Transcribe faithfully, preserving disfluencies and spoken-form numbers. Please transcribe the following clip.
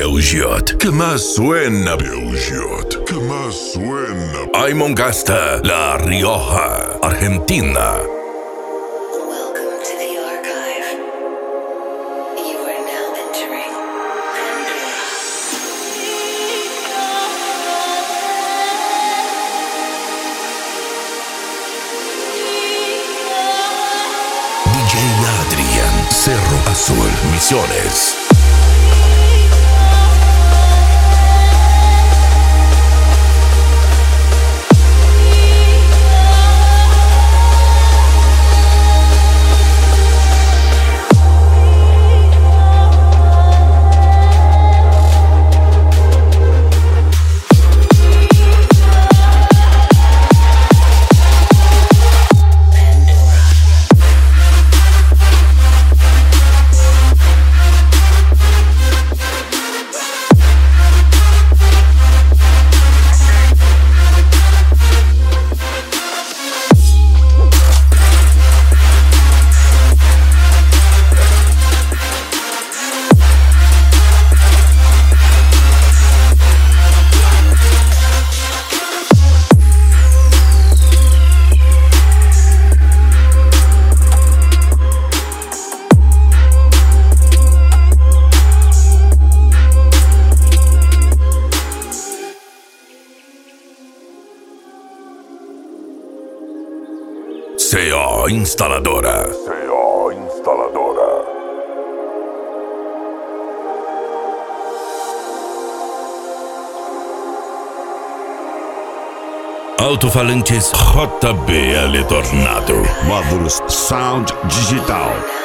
Bełziot. ¿Qué más suena? Bełziot. ¿Qué más suena? Aymongasta, La Rioja, Argentina. Welcome to the archive. You are now entering D J Adrian, Cerro Azul, Misiones. C O Instaladora. C O Instaladora. Alto-falantes J B L Tornado. Módulos Sound Digital.